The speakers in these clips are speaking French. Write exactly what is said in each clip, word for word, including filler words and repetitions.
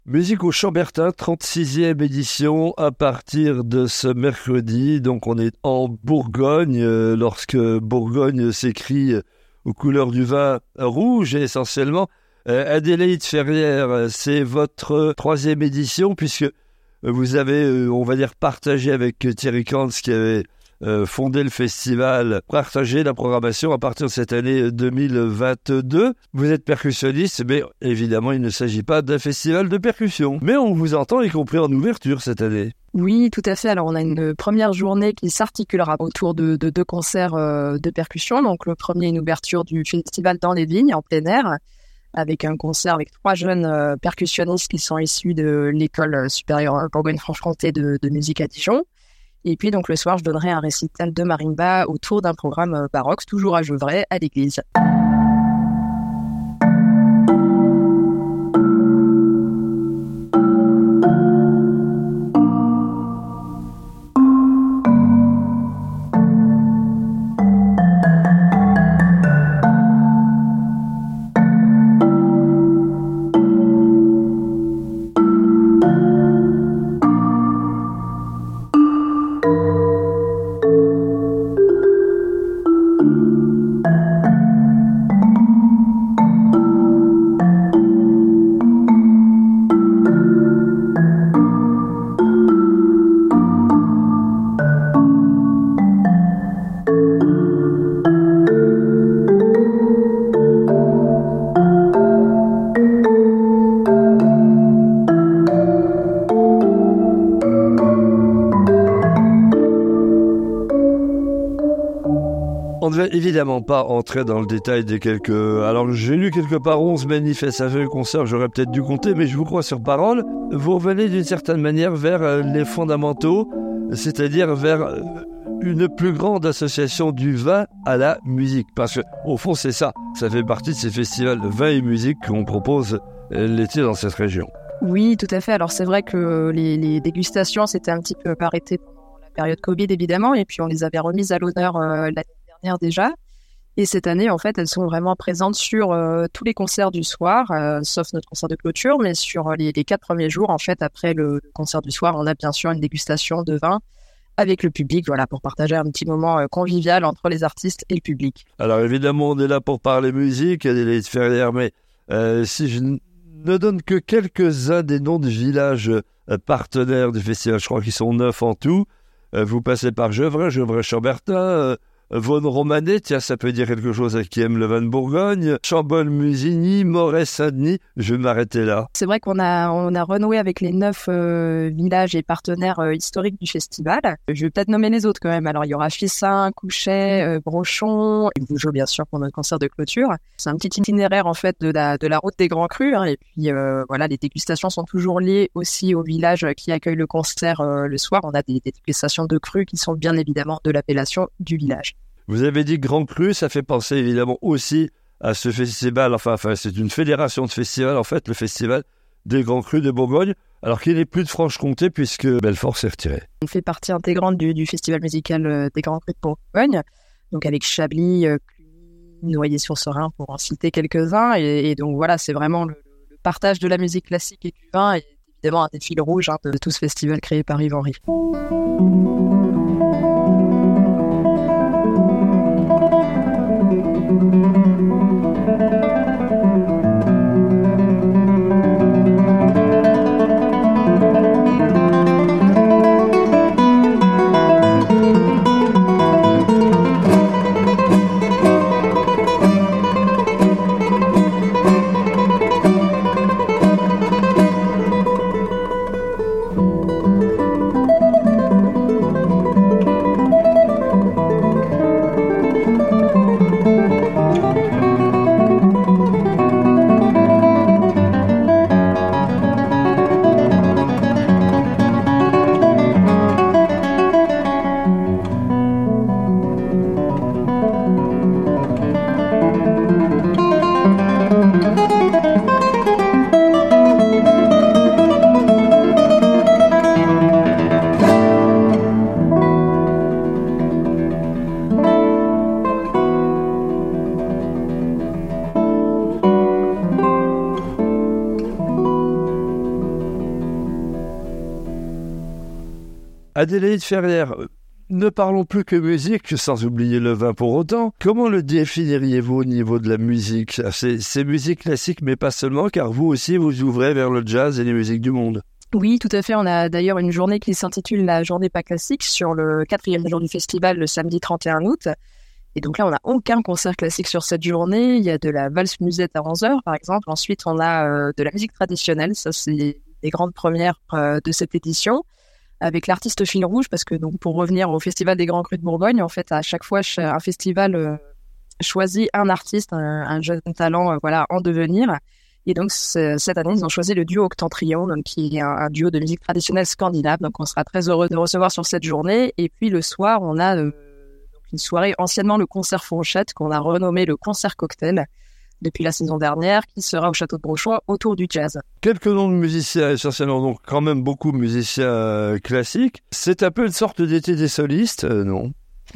Musique au Chambertin, trente-sixième édition à partir de ce mercredi. Donc on est en Bourgogne, euh, lorsque Bourgogne s'écrit aux couleurs du vin rouge essentiellement. Euh, Adélaïde Ferrière, c'est votre troisième édition puisque vous avez, euh, on va dire, partagé avec Thierry Kantz qui avait euh, fondé le festival, partagé la programmation à partir de cette année deux mille vingt-deux. Vous êtes percussionniste, mais évidemment, il ne s'agit pas d'un festival de percussion. Mais on vous entend, y compris en ouverture cette année. Oui, tout à fait. Alors, on a une première journée qui s'articulera autour de, de deux concerts euh, de percussion. Donc, le premier, une ouverture du festival dans les vignes, en plein air, avec un concert avec trois jeunes euh, percussionnistes qui sont issus de l'école supérieure Bourgogne-Franche-Comté de, de musique à Dijon. Et puis, donc, le soir, je donnerai un récital de marimba autour d'un programme euh, baroque, toujours à Gevrey, à l'église. On ne va évidemment pas entrer dans le détail des quelques... Alors, j'ai lu quelque part onze manifestes, ça fait le concert, j'aurais peut-être dû compter, mais je vous crois sur parole. Vous revenez d'une certaine manière vers les fondamentaux, c'est-à-dire vers une plus grande association du vin à la musique. Parce qu'au fond, c'est ça. Ça fait partie de ces festivals de vin et musique qu'on propose l'été dans cette région. Oui, tout à fait. Alors, c'est vrai que les, les dégustations s'étaient un petit peu arrêtées pendant la période Covid, évidemment, et puis on les avait remises à l'honneur euh, l'année dernière déjà. Et cette année, en fait, elles sont vraiment présentes sur euh, tous les concerts du soir, euh, sauf notre concert de clôture, mais sur les, les quatre premiers jours, en fait, après le, le concert du soir, on a bien sûr une dégustation de vin avec le public, voilà, pour partager un petit moment euh, convivial entre les artistes et le public. Alors évidemment, on est là pour parler musique, Adélaïde Ferrière, mais euh, si je n- ne donne que quelques-uns des noms de villages euh, partenaires du festival, je crois qu'ils sont neuf en tout, euh, vous passez par Gevrey, Gevrey-Chambertin, euh, Vaune-Romanée, tiens, ça peut dire quelque chose à qui aime le vin de Bourgogne, Chambol-Musigny, Moret-Saint-Denis, je vais m'arrêter là. C'est vrai qu'on a, on a renoué avec les neuf euh, villages et partenaires euh, historiques du festival. Je vais peut-être nommer les autres quand même. Alors, il y aura Fissin, Couchet, euh, Brochon, et Bougeot, bien sûr, pour notre concert de clôture. C'est un petit itinéraire, en fait, de la, de la route des Grands Crus. Hein, et puis, euh, voilà, les dégustations sont toujours liées aussi au village qui accueille le concert euh, le soir. On a des, des dégustations de crus qui sont bien évidemment de l'appellation du village. Vous avez dit Grand Cru, ça fait penser évidemment aussi à ce festival, enfin, enfin c'est une fédération de festivals en fait, le festival des Grands Crus de Bourgogne, alors qu'il n'est plus de Franche-Comté puisque Belfort s'est retiré. On fait partie intégrante du, du festival musical euh, des Grands Crus de Bourgogne, donc avec Chablis, euh, Cluny, Noyers-sur-Serein pour en citer quelques-uns, et, et donc voilà, c'est vraiment le, le partage de la musique classique et du vin, et évidemment un des fils rouges hein, de tout ce festival créé par Yves Henry. Adélaïde Ferrière, ne parlons plus que musique, sans oublier le vin pour autant. Comment le définiriez-vous au niveau de la musique ? c'est, c'est musique classique, mais pas seulement, car vous aussi, vous ouvrez vers le jazz et les musiques du monde. Oui, tout à fait. On a d'ailleurs une journée qui s'intitule la Journée pas classique sur le quatrième jour du festival, le samedi trente et un août. Et donc là, on n'a aucun concert classique sur cette journée. Il y a de la valse musette à onze heures, par exemple. Ensuite, on a euh, de la musique traditionnelle. Ça, c'est les grandes premières euh, de cette édition, avec l'artiste fil rouge, parce que donc pour revenir au Festival des Grands Crus de Bourgogne, en fait, à chaque fois, un festival euh, choisit un artiste, un, un jeune talent, euh, voilà, en devenir. Et donc, cette année, ils ont choisi le duo Octentrion, donc, qui est un, un duo de musique traditionnelle scandinave. Donc, on sera très heureux de recevoir sur cette journée. Et puis, le soir, on a euh, une soirée anciennement le concert Fourchette, qu'on a renommé le concert cocktail depuis la saison dernière, qui sera au château de Brochon autour du jazz. Quelques noms de musiciens, essentiellement, donc quand même beaucoup de musiciens euh, classiques. C'est un peu une sorte d'été des solistes, euh, non?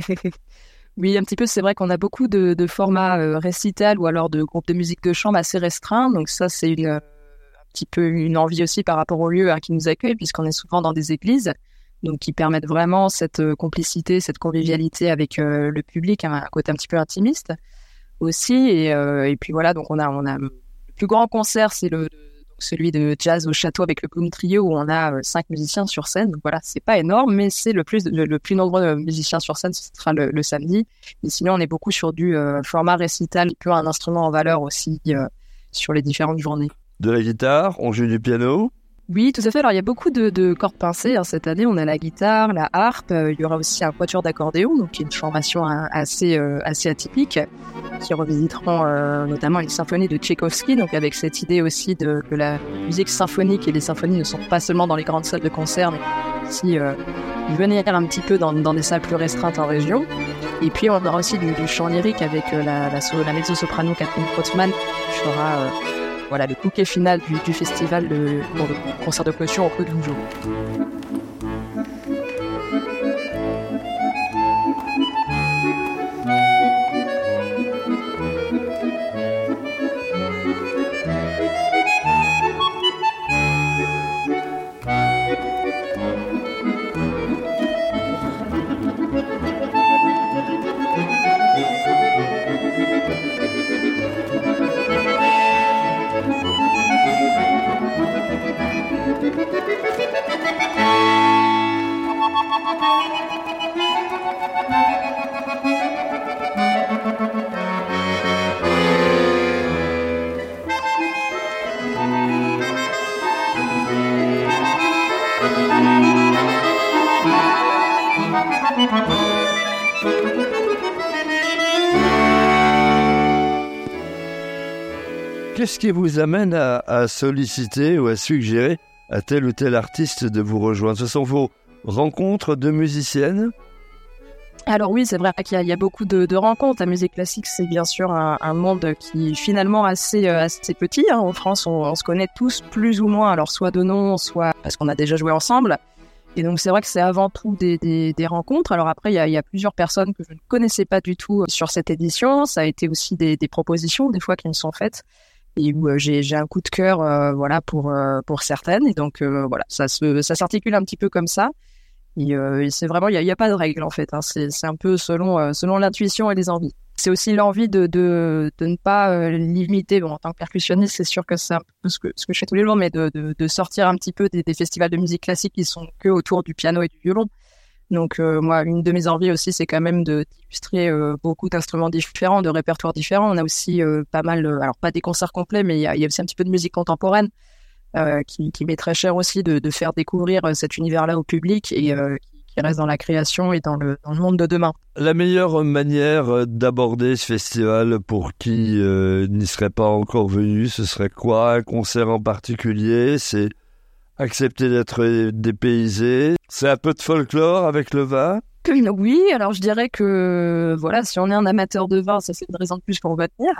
Oui, un petit peu. C'est vrai qu'on a beaucoup de, de formats euh, récital ou alors de groupes de musique de chambre assez restreints. Donc ça, c'est une, euh, un petit peu une envie aussi par rapport au lieu hein, qui nous accueille, puisqu'on est souvent dans des églises, donc qui permettent vraiment cette euh, complicité, cette convivialité avec euh, le public, hein, un côté un petit peu intimiste aussi. Et, euh, et puis voilà, donc on a, on a le plus grand concert, c'est le, donc celui de jazz au château avec le Bloom Trio où on a euh, cinq musiciens sur scène. Donc voilà, c'est pas énorme, mais c'est le plus, le, le plus nombreux de musiciens sur scène, ce sera le, le samedi. Et sinon, on est beaucoup sur du euh, format récital, puis un instrument en valeur aussi euh, sur les différentes journées. De la guitare, on joue du piano. Oui, tout à fait. Alors, il y a beaucoup de, de cordes pincées. Hein. Cette année, on a la guitare, la harpe. Euh, il y aura aussi un quatuor d'accordéon, donc qui est une formation hein, assez euh, assez atypique, qui revisiteront euh, notamment une symphonie de Tchaïkovski. Donc, avec cette idée aussi de que la musique symphonique et les symphonies ne sont pas seulement dans les grandes salles de concert, mais aussi euh, venir un petit peu dans, dans des salles plus restreintes en région. Et puis, on aura aussi du, du chant lyrique avec euh, la, la, la mezzo-soprano Catherine Kreutzmann, qui fera euh, voilà, le bouquet final du, du festival de, pour le concert de clôture au Clos de Lougeau. Qu'est-ce qui vous amène à, à solliciter ou à suggérer à tel ou tel artiste de vous rejoindre? Ce sont vos rencontres de musiciennes? Alors oui, c'est vrai qu'il y a, il y a beaucoup de, de rencontres. La musique classique, c'est bien sûr un, un monde qui est finalement assez, assez petit. Hein. En France, on, on se connaît tous plus ou moins, alors soit de nom, soit parce qu'on a déjà joué ensemble. Et donc c'est vrai que c'est avant tout des, des, des rencontres. Alors après, il y, a, il y a plusieurs personnes que je ne connaissais pas du tout sur cette édition. Ça a été aussi des, des propositions, des fois, qui me sont faites. Et où euh, j'ai, j'ai un coup de cœur euh, voilà, pour, euh, pour certaines. Et donc euh, voilà, ça, se, ça s'articule un petit peu comme ça. Et, euh, et c'est vraiment, il n'y a, y a pas de règle en fait. Hein. C'est, c'est un peu selon, euh, selon l'intuition et les envies. C'est aussi l'envie de, de, de ne pas euh, limiter. Bon, en tant que percussionniste, c'est sûr que c'est un peu ce que, ce que je fais tous les jours, mais de, de, de sortir un petit peu des, des festivals de musique classique qui sont que autour du piano et du violon. Donc euh, moi, une de mes envies aussi, c'est quand même de, d'illustrer euh, beaucoup d'instruments différents, de répertoires différents. On a aussi euh, pas mal, euh, alors pas des concerts complets, mais il y a, y a aussi un petit peu de musique contemporaine euh, qui, qui m'est très cher aussi de, de faire découvrir euh, cet univers-là au public et euh, qui, qui reste dans la création et dans le, dans le monde de demain. La meilleure manière d'aborder ce festival pour qui euh, n'y serait pas encore venu, ce serait quoi? Un concert en particulier? C'est accepter d'être dépaysé? C'est un peu de folklore avec le vin? Oui, alors je dirais que voilà, si on est un amateur de vin, ça c'est une raison de plus pour venir.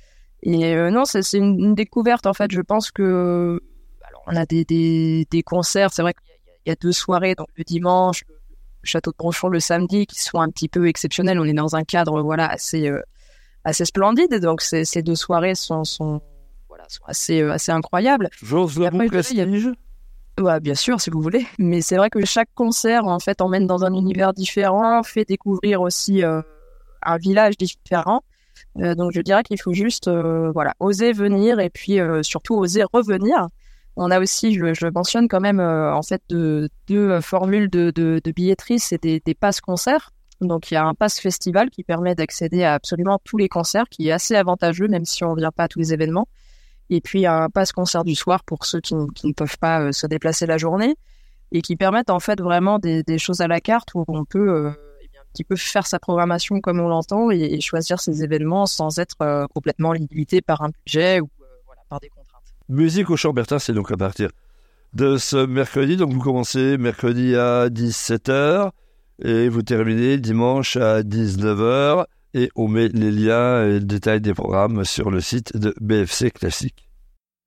Et euh, non, c'est, c'est une, une découverte en fait. Je pense que alors on a des, des, des concerts. C'est vrai qu'il y a, il y a deux soirées, donc le dimanche, le château de Brochon le samedi, qui sont un petit peu exceptionnelles. On est dans un cadre voilà assez euh, assez splendide. Et donc ces, ces deux soirées sont sont voilà sont assez euh, assez incroyables. J'ose le vous précise. Ouais, bien sûr, si vous voulez. Mais c'est vrai que chaque concert, en fait, emmène dans un univers différent, fait découvrir aussi euh, un village différent. Euh, donc, je dirais qu'il faut juste, euh, voilà, oser venir et puis euh, surtout oser revenir. On a aussi, je, je mentionne quand même, euh, en fait, de, deux formules de, de, de billetterie, c'est des, des passes concerts. Donc, il y a un pass festival qui permet d'accéder à absolument tous les concerts, qui est assez avantageux, même si on vient pas à tous les événements. Et puis, un pass concert du soir pour ceux qui, qui ne peuvent pas euh, se déplacer la journée et qui permettent en fait vraiment des, des choses à la carte où on peut euh, eh bien, un petit peu faire sa programmation comme on l'entend et, et choisir ses événements sans être euh, complètement limité par un budget ou euh, voilà, par des contraintes. Musique au Chambertin, c'est donc à partir de ce mercredi. Donc vous commencez mercredi à dix-sept heures et vous terminez dimanche à dix-neuf heures. Et on met les liens et le détail des programmes sur le site de B F C Classique.